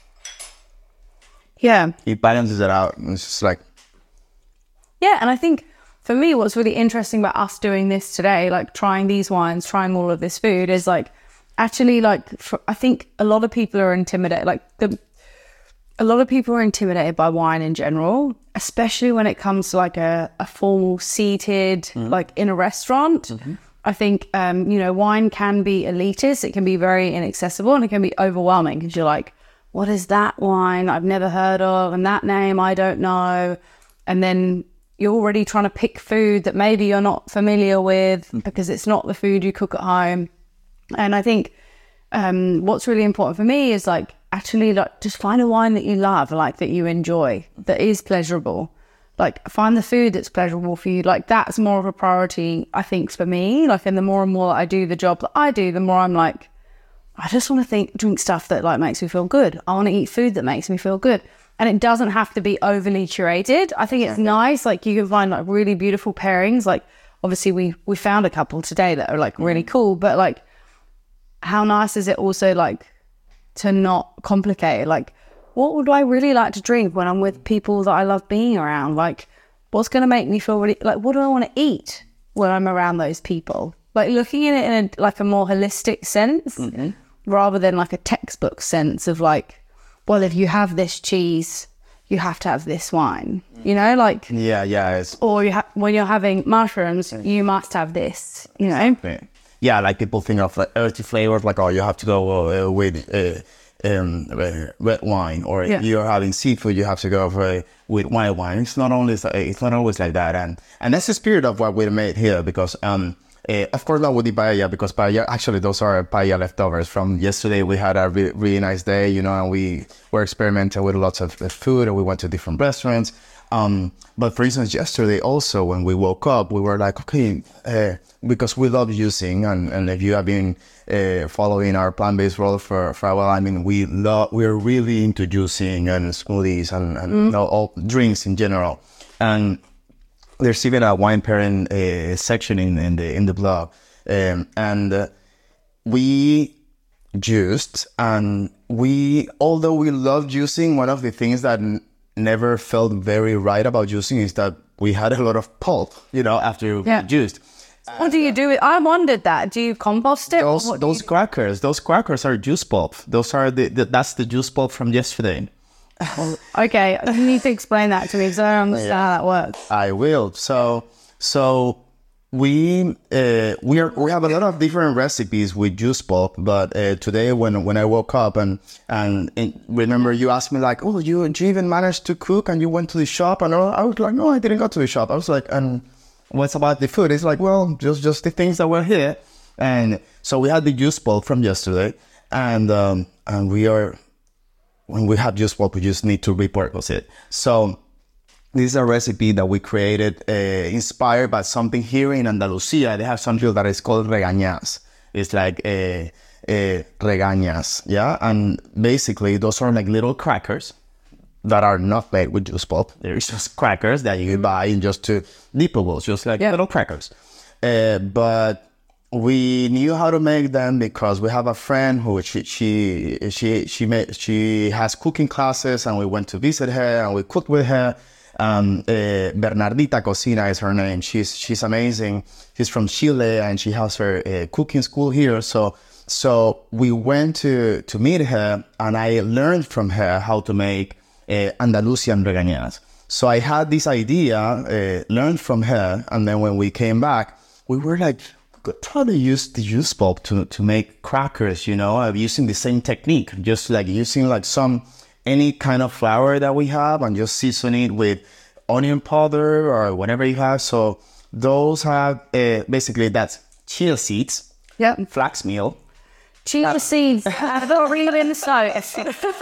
Yeah. It balances it out. It's just Yeah, and I think for me what's really interesting about us doing this today, trying these wines, trying all of this food, is actually I think a lot of people are intimidated. a lot of people are intimidated by wine in general, especially when it comes to like a formal seated, like in a restaurant. I think, wine can be elitist. It can be very inaccessible and it can be overwhelming because you're like, what is that wine I've never heard of? And that name I don't know. And then you're already trying to pick food that maybe you're not familiar with because it's not the food you cook at home. And I think what's really important for me is like actually like just find a wine that you love, like that you enjoy, that is pleasurable. Like find the food that's pleasurable for you. Like that's more of a priority, I think, for me. Like, and the more and more that I do the job that I do, the more I'm like, I just want to drink stuff that like makes me feel good. I want to eat food that makes me feel good. And it doesn't have to be overly curated. I think it's nice. Like you can find like really beautiful pairings. Like obviously we found a couple today that are like really cool, but like how nice is it also like to not complicate it? Like what would I really like to drink when I'm with people that I love being around? Like what's going to make me feel really, like what do I want to eat when I'm around those people? Like looking at it in a more holistic sense rather than like a textbook sense of like, well, if you have this cheese, you have to have this wine, you know, like... Yeah. Or when you're having mushrooms, you must have this, you know? Yeah, like people think of like earthy flavors, like, oh, you have to go with red wine, or you're having seafood, you have to go with white wine. It's not always like that, and that's the spirit of what we made here. Because of course not with the paella, because paella, actually those are paella leftovers from yesterday. We had a really nice day, you know, and we were experimenting with lots of food, and we went to different restaurants. But for instance, yesterday also when we woke up, we were like, okay, because we love juicing, and if you have been following our plant-based world for a while, I mean, we're really into juicing and smoothies and all drinks in general. And there's even a wine pairing section in the blog, and we juiced, and although we love juicing, one of the things that never felt very right about juicing is that we had a lot of pulp, you know, after we juiced. What do you do? I wondered that. Do you compost it? Those crackers are juice pulp. Those are that's the juice pulp from yesterday. Okay, you need to explain that to me because I don't understand how that works. I will. So we have a lot of different recipes with juice pulp, but today when I woke up and remember you asked me like, oh, you even managed to cook and you went to the shop, and I was like, no, I didn't go to the shop. I was like, and what's about the food? It's like, well, just the things that were here. And so we had the juice pulp from yesterday, and when we have juice pulp, we just need to repurpose it. So this is a recipe that we created inspired by something here in Andalusia. They have something that is called regañas. It's like regañas, yeah? And basically, those are like little crackers that are not made with juice pulp. They're just crackers that you buy in just to dippables, just like little crackers. But we knew how to make them because we have a friend who she has cooking classes, and we went to visit her and we cooked with her. Bernardita Cocina is her name. She's amazing. She's from Chile, and she has her cooking school here. So we went to meet her, and I learned from her how to make Andalusian regañas. So I had this idea, learned from her, and then when we came back, we were like, try to use the juice pulp to make crackers, you know, using the same technique, just like using like any kind of flour that we have, and just season it with onion powder or whatever you have. So those have basically that's chia seeds, flax meal. Chia seeds. I don't read in the sites.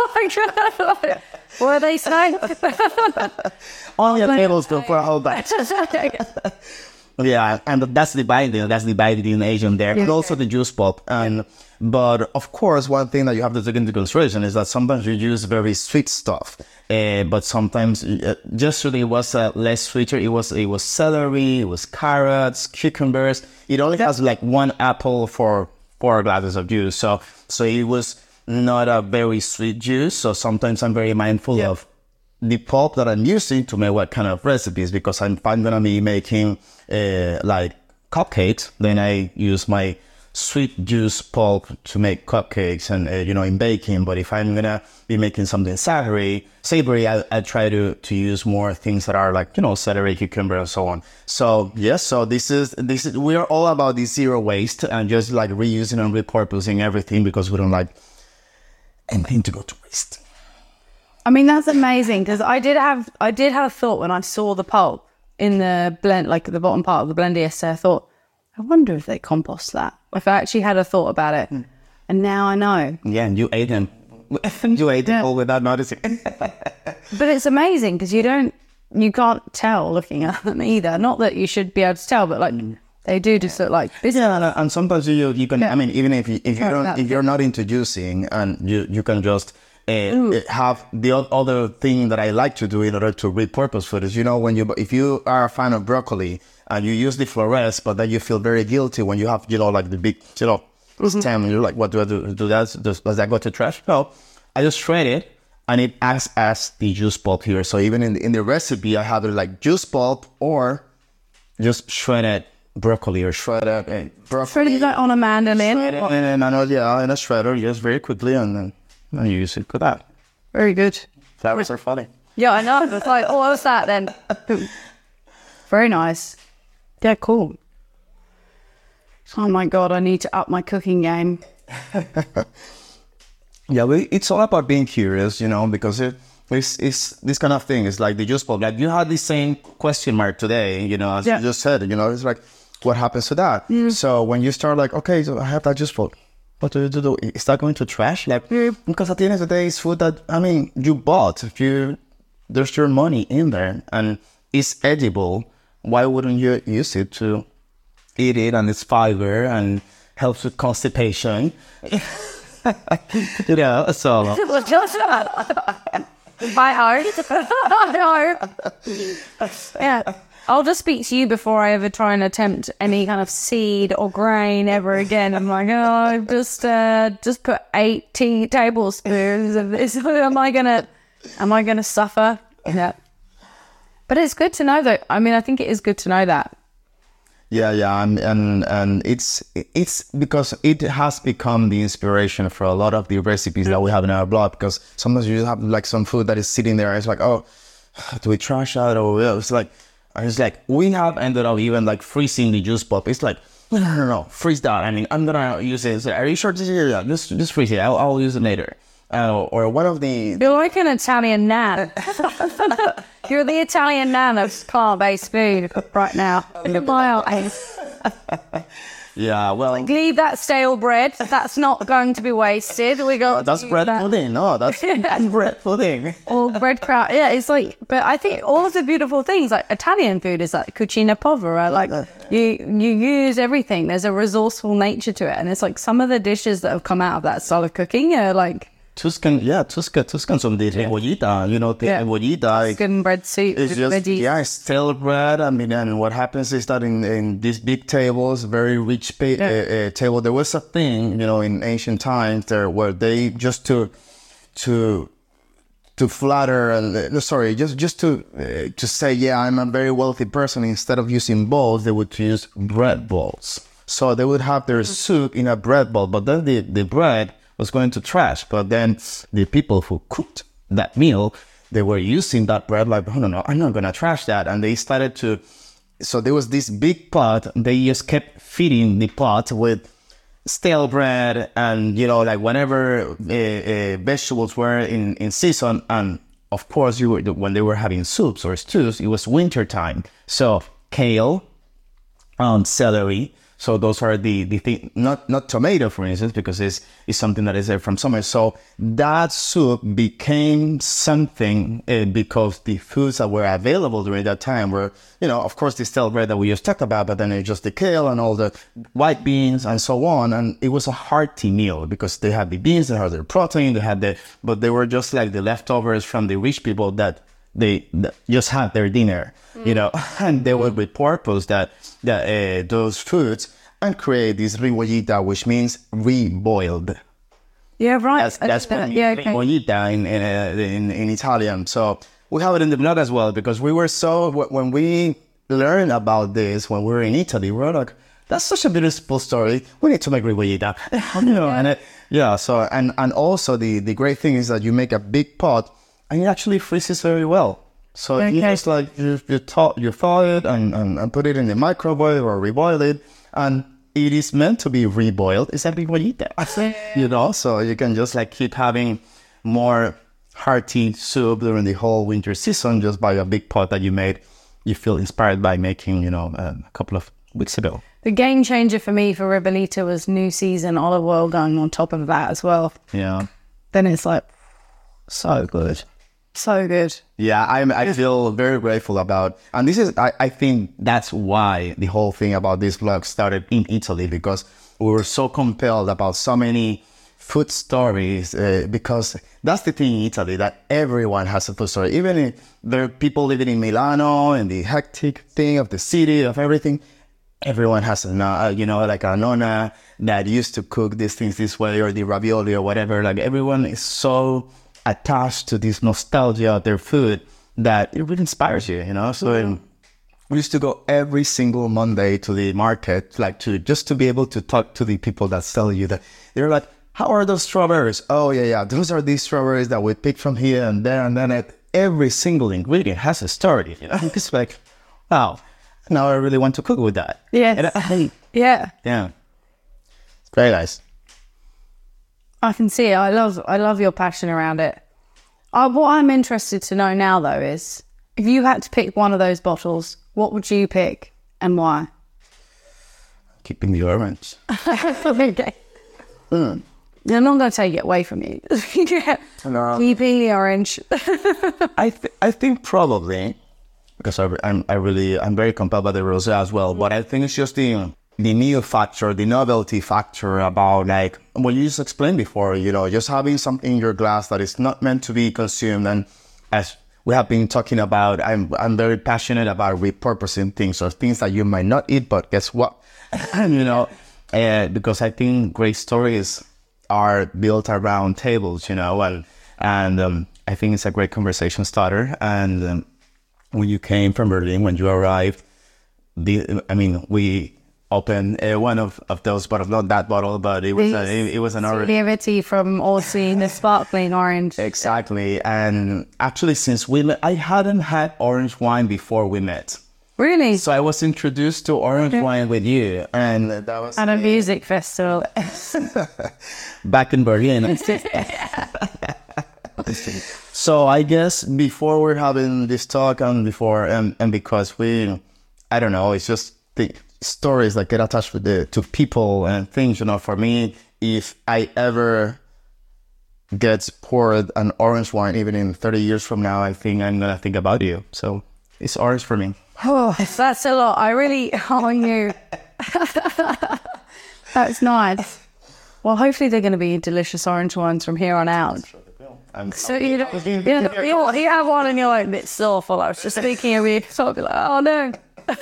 What are they saying? Only a tablespoon for a whole batch. Yeah, and that's divided in Asian there, and also the juice pulp. But of course, one thing that you have to take into consideration is that sometimes you use very sweet stuff, but sometimes yesterday was less sweeter. It was celery, it was carrots, cucumbers. It only has like one apple for 4 glasses of juice, so it was not a very sweet juice. So sometimes I'm very mindful of the pulp that I'm using to make what kind of recipes, because if I'm gonna be making like cupcakes, then I use my sweet juice pulp to make cupcakes and in baking. But if I'm gonna be making something savory, I try to use more things that are like celery, cucumber, and so on. So yes, so this is we are all about the zero waste and just like reusing and repurposing everything because we don't like anything to go to waste. I mean, that's amazing because I did have a thought when I saw the pulp in the blend, like at the bottom part of the blender yesterday. I thought, I wonder if they compost that. If I actually had a thought about it, and now I know. Yeah, and you ate them. You ate them all without noticing. But it's amazing because you can't tell looking at them either. Not that you should be able to tell, but like they do just look like this. Yeah, and sometimes you can. I mean, even if you're not into juicing, and you can just have the other thing that I like to do in order to repurpose food is if you are a fan of broccoli and you use the florets, but then you feel very guilty when you have like the big stem and you're like, what do I do? Does that go to trash? No, I just shred it and it acts as the juice pulp here. So even in the recipe, I have it like juice pulp or just shredded broccoli or shredded broccoli. Shredded that on a mandolin. In a shredder, just very quickly, and then I use it for that. Very good. Flowers are funny. Yeah, I know. It's like, what was that then? Very nice. Yeah, cool. Oh my God, I need to up my cooking game. Yeah, it's all about being curious, because it's this kind of thing. It's like the juice pulp. Like you had the same question mark today, as you just said. It's like, what happens to that? So when you start like, okay, so I have that juice pulp. What do you do? Is that going to trash? Because at the end of the day, it's food that, you bought. There's your money in there and it's edible. Why wouldn't you use it to eat it? And it's fiber and helps with constipation. So. By heart. Yeah. I'll just speak to you before I ever try and attempt any kind of seed or grain ever again. I'm like, just put 8 tablespoons of this. Am I gonna suffer? Yeah. But it's good to know that. I think it is good to know that. Yeah, and it's because it has become the inspiration for a lot of the recipes that we have in our blog. Because sometimes you just have like some food that is sitting there. It's like, oh, do we trash that or it's like. It's like we have ended up even like freezing the juice pulp. It's like no, freeze that. I'm gonna use it. So, are you sure? Yeah, just freeze it. I'll use it later. Or one of the. You're like an Italian nan. You're the Italian nan of plant-based food right now. In my eyes. Yeah, well, leave that stale bread. That's not going to be wasted. We got that's bread pudding. No, that's bread pudding. Or bread crowd. Yeah, it's like. But I think all of the beautiful things like Italian food is like cucina povera. Like you use everything. There's a resourceful nature to it, and it's like some of the dishes that have come out of that style of cooking are like. Tuscan some did cebollita, cebollita. Tuscan bread soup. It's just veggies. Stale bread. And what happens is that in these big tables, very rich table, there was a thing, in ancient times there where they just to flatter and just to say, yeah, I'm a very wealthy person. Instead of using bowls, they would use bread bowls. So they would have their soup in a bread bowl, but then the bread was going to trash. But then the people who cooked that meal, they were using that bread like, oh, no, I'm not going to trash that. And they started to, so there was this big pot. They just kept feeding the pot with stale bread and, like whenever vegetables were in season. And of course, when they were having soups or stews, it was winter time. So kale, celery. So those are the thing, not tomato, for instance, because it's something that is there from summer. So that soup became something because the foods that were available during that time were, of course, the stale bread that we just talked about, but then it's just the kale and all the white beans and so on. And it was a hearty meal because they had the beans, they had their protein, but they were just like the leftovers from the rich people that they just had their dinner, and they would repurpose those foods and create this ribollita, which means reboiled. Yeah, right. That's ribollita in Italian. So we have it in the blog as well because we were when we learned about this when we were in Italy, we were like, that's such a beautiful story. We need to make Ribollita. So and also the great thing is that you make a big pot and it actually freezes very well. So you just like you thaw it and put it in the microwave or reboil it, and it is meant to be reboiled. It's a Ribollita. So you can just like keep having more hearty soup during the whole winter season just by a big pot that you made. You feel inspired by making, a couple of weeks ago. The game changer for me for Ribollita was New Season olive oil going on top of that as well. Yeah. Then it's like so good. So good. Yeah, I feel very grateful about, and this is, I think that's why the whole thing about this vlog started in Italy, because we were so compelled about so many food stories, because that's the thing in Italy, that everyone has a food story. Even if there are people living in Milano and the hectic thing of the city, of everything, everyone has like a nonna that used to cook these things this way, or the ravioli or whatever. Like everyone is so attached to this nostalgia of their food that it really inspires you, So we used to go every single Monday to the market, like just to be able to talk to the people that sell you that. They're like, how are those strawberries? Oh, yeah. Those are these strawberries that we picked from here and there. And then every single ingredient has a story. It's like, wow, now I really want to cook with that. Yes. Yeah. It's very nice. I can see it. I love your passion around it. What I'm interested to know now, though, is if you had to pick one of those bottles, what would you pick and why? Keeping the orange. Okay. I'm not going to take it away from you. No. Keeping the orange. I think probably, because I'm very compelled by the rosé as well, but I think it's just the new factor, the novelty factor about, like what you just explained before, just having something in your glass that is not meant to be consumed. And as we have been talking about, I'm very passionate about repurposing things, or things that you might not eat, but guess what? Because I think great stories are built around tables, and I think it's a great conversation starter. And when you came from Berlin, when you arrived, we opened one of those bottles, not that bottle, but it was an orange. Levity from Orsi, the sparkling orange. Exactly. And actually, since we met, I hadn't had orange wine before we met. Really? So I was introduced to orange wine with you, and that was at a music festival back in Berlin. So I guess before we're having this talk, and because I don't know, it's just the stories that get attached with to people and things. For me, if I ever get poured an orange wine, even in 30 years from now, I think I'm gonna think about you. So it's orange for me. Oh, that's a lot. I really on you. That's nice. Well, hopefully they're going to be delicious orange wines from here on out. So you have one and you're like a bit awful. I was just thinking of you, so I'll be like, oh no.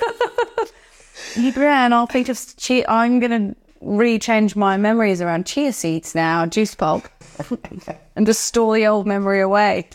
And I'll think of I'm going to rechange my memories around chia seeds now, juice pulp, and just store the old memory away.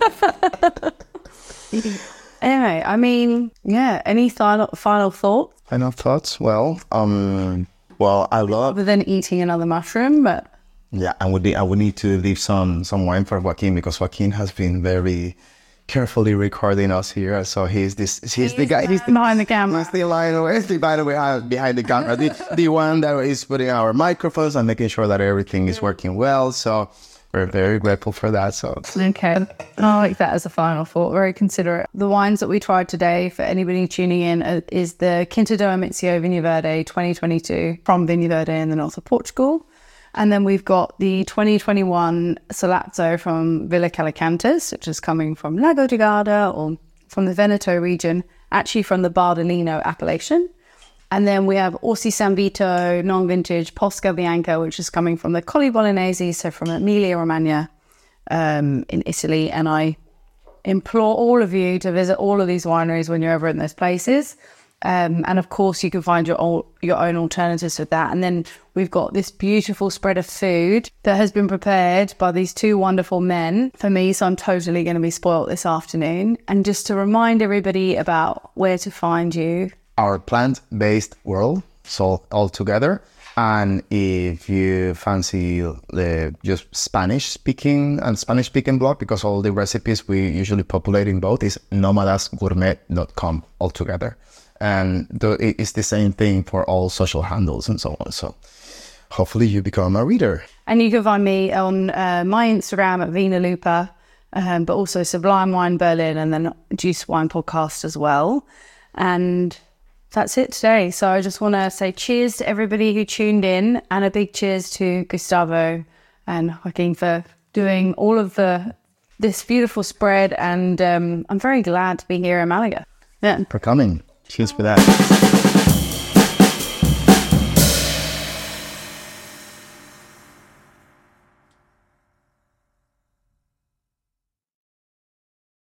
Anyway, any final thoughts? Final thoughts? Well, I love... Other than eating another mushroom, but... Yeah, I would need to leave some wine for Joaquin, because Joaquin has been very carefully recording us here. So he's the guy... He's behind the camera. He's the line behind the camera. the one that is putting our microphones and making sure that everything is working well. So... we're very grateful for that. Okay. I like that as a final thought. Very considerate. The wines that we tried today, for anybody tuning in, is the Quinta do Amicio Vinho Verde 2022 from Vinho Verde in the north of Portugal. And then we've got the 2021 Salazzo from Villa Calicantes, which is coming from Lago di Garda, or from the Veneto region, actually from the Bardolino appellation. And then we have Orsi San Vito non-vintage Posca Bianca, which is coming from the Colli Bolognesi, so from Emilia-Romagna in Italy. And I implore all of you to visit all of these wineries when you're ever in those places. And of course, you can find your own alternatives with that. And then we've got this beautiful spread of food that has been prepared by these two wonderful men for me. So I'm totally going to be spoilt this afternoon. And just to remind everybody about where to find you. Our plant-based world sold all together. And if you fancy just Spanish-speaking blog, because all the recipes we usually populate in both is nomadasgourmet.com altogether. And it's the same thing for all social handles and so on. So hopefully you become a reader. And you can find me on my Instagram at Vina Lupa, but also Sublime Wine Berlin, and then Juice Wine Podcast as well. And that's it today. So I just want to say cheers to everybody who tuned in, and a big cheers to Gustavo and Joaquin for doing all of this beautiful spread. And I'm very glad to be here in Malaga. For coming. Cheers for that.